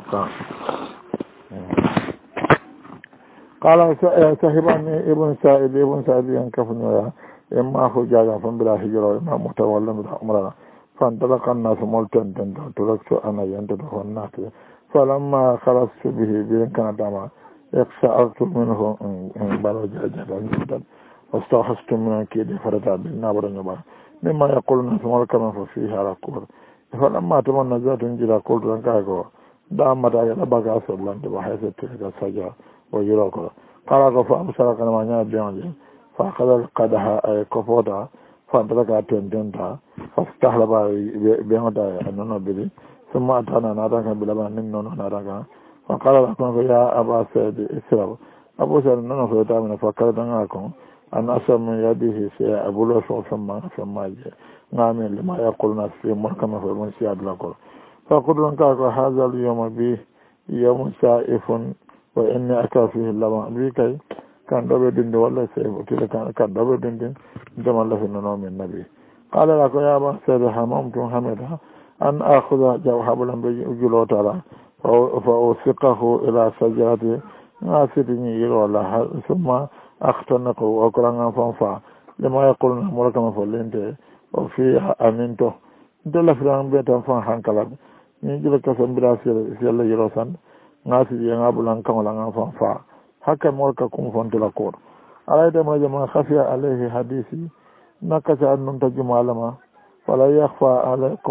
قال صاحبني ابن سعيد ينكفني إما أخو جاجا فنبلا هجرة وإما متولى من عمرنا فانطلق الناس ملتن تركت أنا ينتبه الناس فلما خلصت به بين كان دما اقشعرت منه بلو جاجا واستوحشت من كيد فرتا بالنابر نبا مما يقول الناس ملكما ففيها ركور فلما تمنى ذات انجلا قلت لنكاكو دامت على بقى سبلان بحيث تلك السجا ويروكو قال فأبصرك لما نبيعني فأخذ القدح كفوتا فانتلك تنتنتا فاستحلب بيهوتا أننا بلي ثم أتانا ناتاك بلبان ننو ناتاك فقال لكم يا أبا سيد إسراب أبو سيد ننو فيتامنا فقال لكم أن أسر من يده سيء أبو لوسو ثم جي نامين لما يقولنا في محكمة في المنسيات لكم فقلت لك هذا اليوم به يوم سائف وإني أكا فيه اللبان بكي كان دبي دين ولا سيف كان دبي دين جمع الله في النوم النبي قال لك يا أبا سيد حمامت حمدها أن أخذ جوحبلا بجلوت على فأوثقه إلى سجرته ناسدني إلى ثم أختنقه وقرنا فانفع لما يقولنا مركما فلنته وفيها أمنته دل فران بيتا فان كلام نيجي لك سنبرا سيلا يروسان ngasi je ngabulan kan wala ngafan fa haka morka kum fontela ko alayda ma jama khafiya alayhi hadisi nakaja annun tajuma alama wala yakhfa alaykum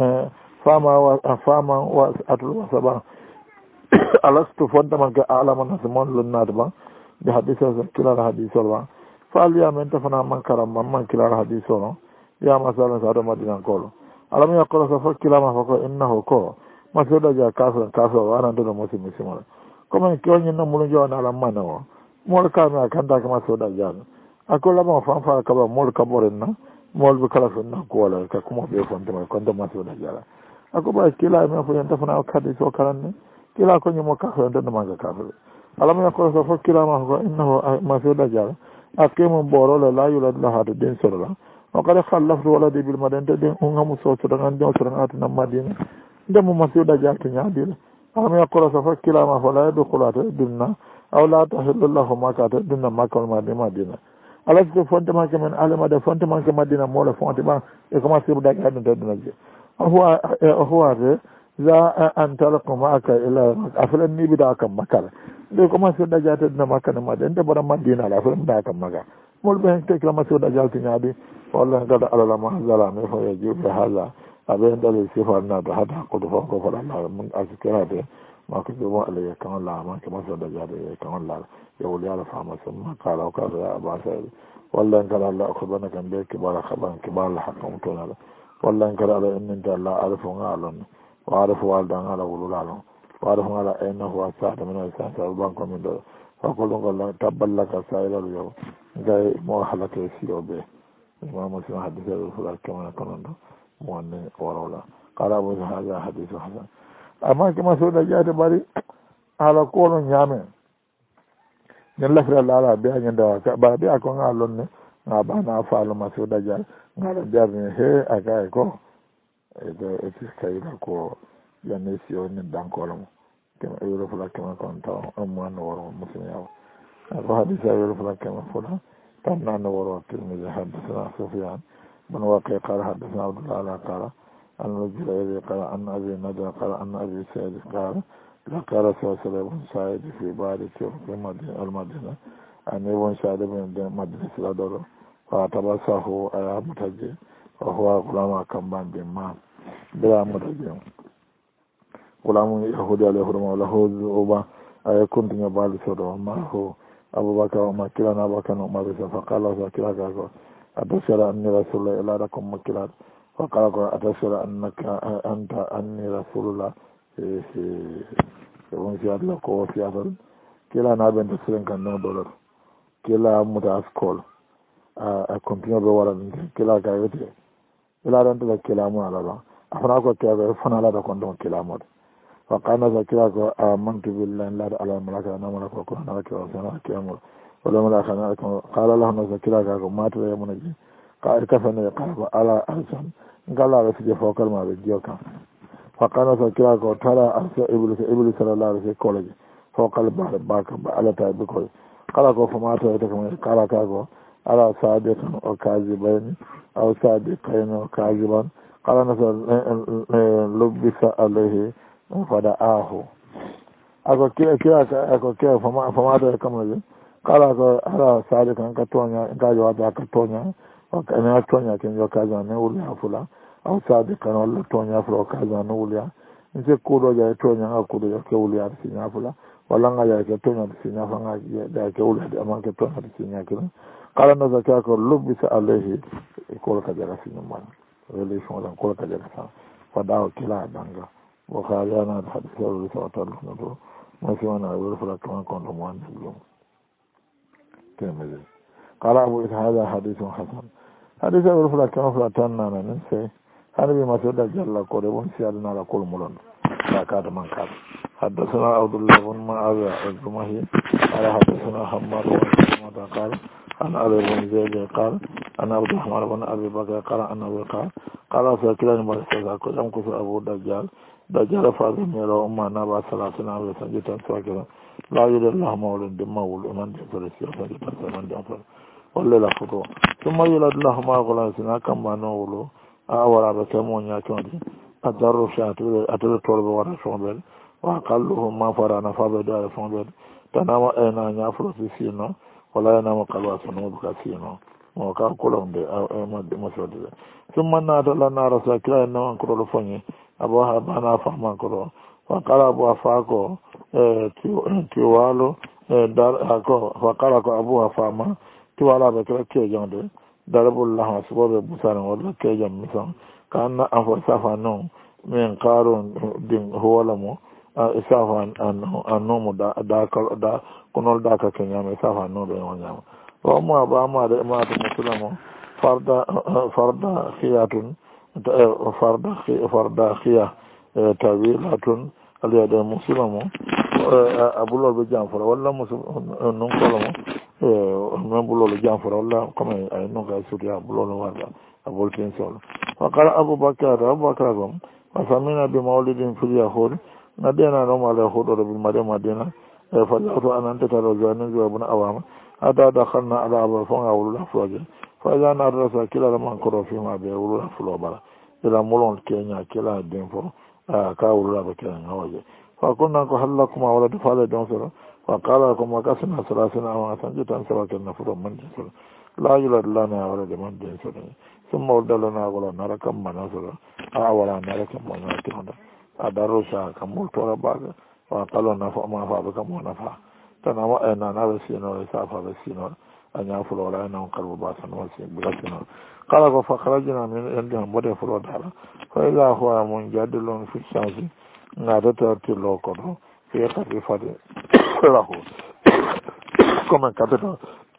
fama wa atul wasaba alastu fonta man ka alama nasmon lunnat ba bi hadisa kila hadisi ba fa aliya men tafana man karam man kila hadisi no ya masalan sa do madina ko alam yaqulu fa kila ma fa innahu ko masoda ja kaso wana ndo mosi misimala kama kionye na mulunjo na alamana wa mol kama kanda kama soda jana akola ma fanfa kaba mol kaborenna mol be kala fonna ko wala ka kuma be fonta ma konda masoda jala akoba kila ma fo yanta fana kadi so karanne kila ko nyimo ka fo ndo ma ga ka fo alam ya ko so kila ma ko innahu masoda jala akimu borolo la yulad la hadu din sirra wa qad khallaftu waladi bil madinati din ungamu so to dangan do to dangan na madina ndemu masuda jatu nyaadira am yaqulu safa kilama fala yadkhulata dunna aw la tahillu lahu ma ka dunna makal madina alas ko fonte man ke men alama da fonte man ke madina mo la fonte ba e ko masibu da ga dunna je huwa za an talaqu ma'aka ila aflan ni bida kan makal de ko masibu da jatu dunna makal madina de bara madina la aflan da kan maka mol ben te kilama masuda jatu nyaadi wallahi gada alala ma zala me fa yajubu hala abin da zai sifa na da hada kudu farko fara Allah mun azkira da ma ku zuwa Allah ya kan Allah ma kuma sai da jada ya kan Allah ya wuli ala fa masa ma kala ka da ba sai wallan kala Allah ku bana kan da kibara khaban kibara hakan to na wallan kala Allah inna da Allah arfu ngalon wa arfu wal dan ala wululalo wa arfu ala ayna huwa sa'da min al-sa'da ban ko min do fa ko Allah taballaka sa'ila yo dai mo halaka siyobe ma mo sun hadisa rasul kama kan wanne worola kala bo haja hadisu hasan amma kuma so da jata bari ala ko non nyame nyalla fra la be nyanda ba be akon alon ne na ba na faalo ma so da jal ngala jarne he aga ko e ti kai ko yanne si on dan ko lo kema euro fula kema kon taw amman woro musin yaw ko hadisa euro fula kema fula tan nan woro tilmi hadisa sufyan من واقع قال حدثنا عبد الله قال عن الجريري قال عن أبي ندى قال عن أبي سعيد قال لا قال سلسلة بن سعيد في بعض في المدينة عن ابن سعيد بن مدينة الأدور فاعتبسه أيها متجه وهو غلام كمبان بمان بلا متجه غلام يهودي عليه رمى له ذؤوبا أي كنت يبال سوره معه أبو بكر وما كلانا أبو بكر وما فقال له كلاك أبشر أني رسول الله إلا لكم مكلات فقال أتشهد أنك أنت أني رسول الله وفي الله قوة في أفضل كلا نابن تسلم كان نو دولار كلا متأسكول أكمبيون بورا كلا كايوتي كلا رنتلا كلا مو على الله أفناكو كلا فنا لا تكون كلا مود فقال كلا آمنت بالله لا على الملائكة أنا ملك وكنا لك وسنا كامل ولا ملك أنا قال الله نزل كلا ما ترى منجي قال كفني قال على أحسن قال الله رسول فوق ما بيجيوكا فقال كلا ترى أرسل إبليس صلى الله عليه وسلم كولج فوق البحر باك على تابكوي قال فما ترى قال كاغو على صادق أو كاذبين أو صادقين أو كاذبان قال نزل لبس عليه فدعاه ako kila fama da kama kala ko ala sare kan ka tonya ka jo da ka tonya o ka na tonya ken jo ka za ne uli afula au sade kan wala tonya afula ka za ne uli nse kudo ja tonya ka kudo ja ke uli arsi na afula wala nga ja ke tonya arsi na fa nga ja ke uli da ma ke tonya arsi na ke kala na za ka ko lubisa alayhi ko ka ja arsi na man relation la ko ka ja sa fa da kila danga وقال أنا الحديث الذي سأتعلمه ما سوانا أقول فلا كمان كنت موان اليوم تلمذي قال أبو إسحاق هذا حديث حسن حديث أقول فلا كمان فلا تنانا ننسي هذا بما سودة جل قريبون سيادنا لكل ملون لا كاد من كاد حدثنا عبد الله بن معاذ الجمهي قال حدثنا حماد بن قال عن أبي بن زيد قال عن عبد الرحمن بن أبي بكر قال عن أبي قال سأكلني ما استذاكر يمكث أبو دجال فاضل يرى أمة نبع ثلاثين عام سنجتا سواكرا لا يرى الله مولد دماول من جسر السياسة سنجتا سمن جسر ولا لا خطوة ثم يرى الله ما غلا سنا كما نولو أورا بكمون يكون أدر شاتو أدر طلب ورا شوبل وأقلهم ما فرانا فبدار شوبل تنام أين يفرس سينو ولا ينام قلوا سنو بكاسينو وكان كلهم دي مسود ثم نادى لنا رسول الله إنه أنكر فني أبوها بنا فهم كرو وقال أبوها فاكو تيوالو دار أكو وقال أكو أبوها فما تيوالا بكرة كيجان دي درب الله سبحانه بسان ولا كيجان مثلا كان أنفسافا نو من قارون دين هو لمو إسافا أنو دا كنول داكا كنيام إسافا نو بين ونيام وما بما ما تمسلمو فردا خياتون فردا خيا tawilatun aliyada musulamo abulol be janfora walla non kolamo men bulol janfora walla comme ay non ga sudi abulol walla abul tin sol wa qala abubakar gom wa samina bi maulidin fil yahud nadena no mala hudo bil madina fa latu ananta taro zanin zuwa bun awama ada dakhalna ala abu fa awul afwaje fa idha narasa kila man koro fi ma be awul aflo bala ila mulon kenya kila denfo ka wurula ba kiran hawaje fa kunna ko halakum wala tafala don sura fa qala lakum wa kasna salasina wa sanjitan sawakan nafru man sura la yulad lana wala de man den sura summa wadalana wala narakam manasura wala narakam manasura adarusha kamul tora baga wa qala na fa ma fa kam na fa tanama na na sino sa fa sino anya fulo la na qalbu basan wa sin bilasino qala ko fa kharajna min indihim wada fulo dala فإذا هو منجدل في الشمس نادت تلوكه في خفيفة له كما كتبت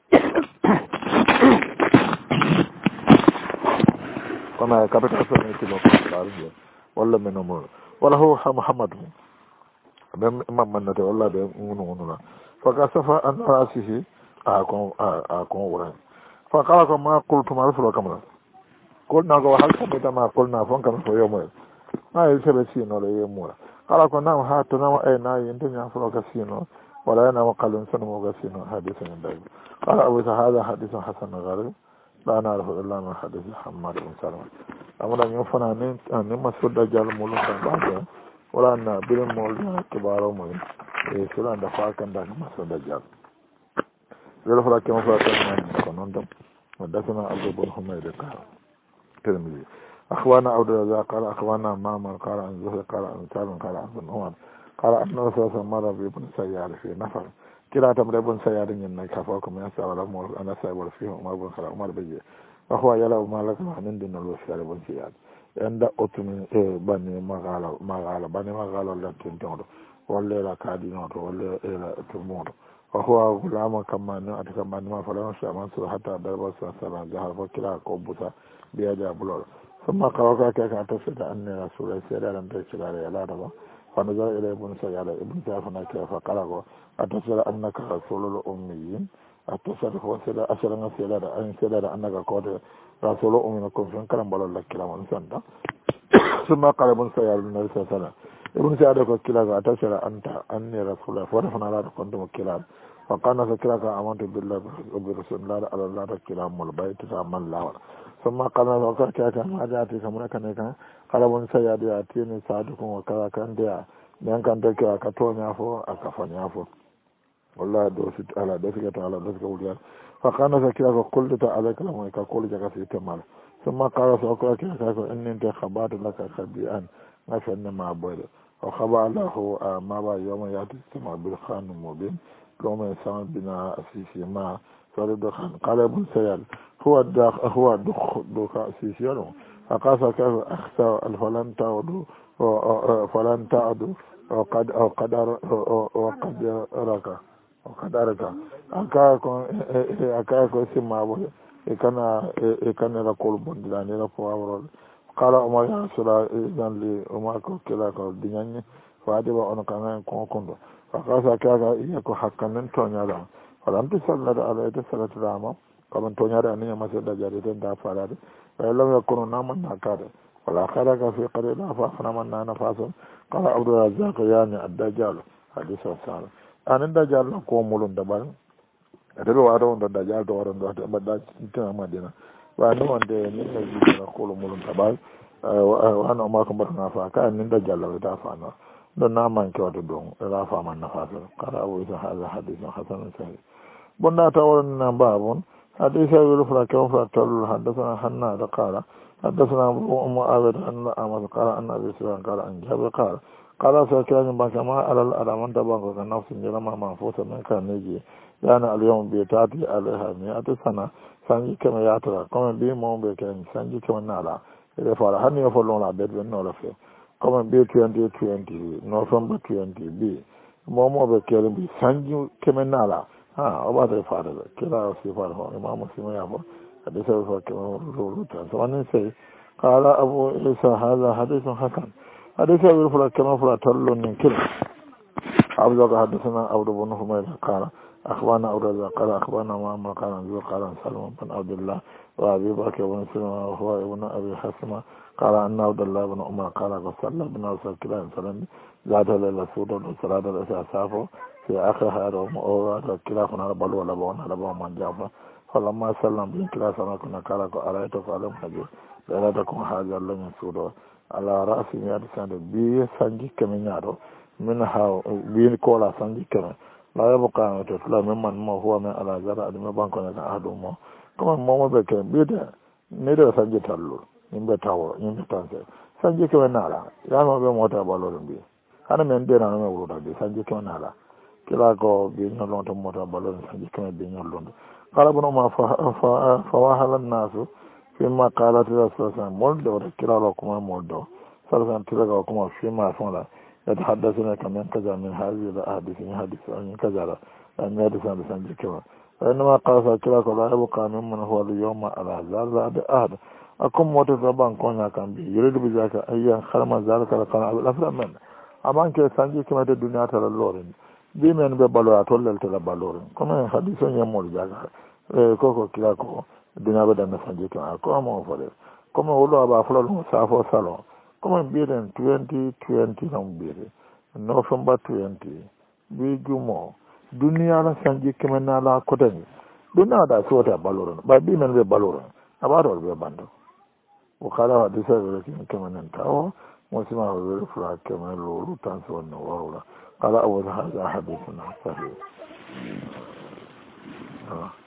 كما كتبت سنة تلوكه ولا من أمور وله محمد إمام من نتي والله بمنوننا فكسف أن رأسه أكون ورين فقال ما قلت ما رسول كمرا قلنا هل سبت ما قلنا فانكم في يوم ما يسبت سينو ليوم قال كنا هات نما اي ناي انتم يفلو كسينو ولا انا وقال سنمو كسينو حديث من داي قال ابو هذا حديث حسن غريب لا نعرف الا من حديث حماد بن سلمة امنا يفنا ان مسعود دجال مولى بعد ولا ان بين مولى كبارو مي سلان دفا كان ده مسعود دجال يقول فلا كما فاتنا كنندم ودفنا ابو بن حميد قال الترمذي أخوانا عبد الرزاق قال أخوانا معمر قال عن زهير قال عن سالم قال عن بن عمر قال أن رسول الله مر بابن سيار في نفر كلا تمر ابن سيار إن كفاكم يا سأل أنا سأل فيه عمر بن خلال عمر بيجي وهو يلا مالك من دين الوسيلة بنسيات عند أتمنى بني مغالة بني مغالة لا تنتظر ولا لا كادينور ولا لا تمور وهو غلام كمان أتكلم ما فلان شامان سو حتى درب سلام جهر فكلا كوبوسا بيجا بلور ثم قرأ كيف أتصل أن رسول الله صلى الله عليه وسلم لا ربا فنظر إلى ابن سيارة ابن سيارة كيف قال أتصل أنك رسول الأميين أتصل هو سيدا أشرنا سيدا أن سيدا أنك قد رسول أمين كنفين كلام بلور لك كلام أنسان ثم قال ابن سيارة النبي صلى الله عليه وسلم ابن سيارة كلام أتصل أنت أني رسول الله فرفنا لا كنتم كلام وقال فكرك أمنت بالله وبرسول الله على الله كلام البيت تعمل لا ثم قال فكرك ما جاءتك منك نكا قال ابن سيارة يأتيني ساعدكم وكذا كان ديا لأن كان تكي أكتوني أفو أكفاني أفو والله دوسك على دوسك على دوسك وليان فقال فكرك قلت عليك لما يقول لك في تمال ثم قال فكرك إني انت خبرت لك خبيئا نفن ما بويل وخبر له ما با يوم يأتي السماء بالخان المبين يوم يسمى بنا أسيسي ما فرد خان قال ابن سيال هو دخ أسيسي فقال فكرك أخسر فلن تعدوا وقد ركا akako simabo ikana la kol bondila ni la poawrol kala o ma sura zanli o ma ko kila ko dinyanye faade ba on kan ko kondo akasa kaga iya ko hakkanen tonyala falam to sallata ala ita salatu rama kaman tonyara ni ma se da jare den da farade lam yakunu naman nakade wala kharaga fi qarila fa man na nafasun qala abdul razzaq yani ad-dajjal hadith sallallahu anin dajjal ko mulun dabal adebe wata on dajjal to waran do badda tana madina wa no wonde ni ne ko mulun dabal wa no ma ko batna fa ka nin dajjal ta fa no don na man ke wato don ra fa man na fa qala abu isa hadha hadith hasan sahih bonna tawon na babun hadith ayul fra ka fra tul hadathana hanna da qala حدثنا أم عابد أن أمر قال أن أبي سفيان قال أن جابر قال سكان بكما على الأرمان تبعه كنفس جلما محفوظا من كان نجي يعني اليوم بيتاتي عليها 100 سنة سنجي كما ياترا كما بي مون بكين سنجي كما نالا إذا فعل هني يفعلون العبد بأنه لفه كما بي 2020 نوفمبر 20 بي مومو بكين بي سنجي كما نالا أبعد يفعل كلا سيفعل هو إمام مسلم يفعل حديث كما رولوتا سواء سي قال أبو عيسى هذا حديث حسن حديث أبو فلا كما فلا تلو من كل عبد الله حدثنا عبد بن حميد قال أخبرنا عبد الله قال أخبرنا معمر قال أنزل قال سلمان بن عبد الله وأبي بكر بن سلمة وهو ابن أبي حسمة قال أن عبد الله بن عمر قال وصلى بن رسول الله سلم ذات ليلة سودة وصلاة الأساس في آخر هذا ومؤورات كلافنا بلو لبون من جابه فلما سلم بين كلاس أنا كنا كارك أرأيت فعلم حجر لا تكون حاجة لن يسوره على رأس مئة سنة بي سنجي كمين يارو منها بين كولا سنجي كمين لا يبقى أن تطلع ممن ما هو من على زرع لما بانكونا كأهدو ما كما موما بكين بيدا نيدا سنجي تلو نمبر تاور نمبر تانسي سنجي كمين نالا يعني بموتا بالورن بي أنا من دينا نمي ولودا بي سنجي كمين نالا كلاكو بينا لونتا موتا بالورن سنجي كمين بينا لونتا قال ابن عمر فواهل الناس فيما قالت رسول الله مولد وكلا لكم مولد فلسان تلقاكم فيما فعل يتحدثون كمن كذا من هذه الأحاديث من حديث من كذا أن يدفع بسنج كما فإنما قال فكلا لا يبقى ممن هو اليوم على ذلك أحد أكم متزبان كونيا كان بي يريد بذلك أي خرم ذلك لكان الأفضل من أمان كي سنج كما الدنيا ترى اللورين بمن ببالورا تولل تلا بالورين كما حديث يمول ذلك koko kila ko dina bada na sanje kan ko mo fole comme wolo aba folo no safo salon comme biren 2020 non bire November 20 bi jumo dunia la sanje kemena la kodani duna da so ta baloron ba bi men be baloron abaro be bando o kala hadisa be kemenan tawo mo sima be fura kemen lo tan so no wala kala awu hadha hadithuna sahih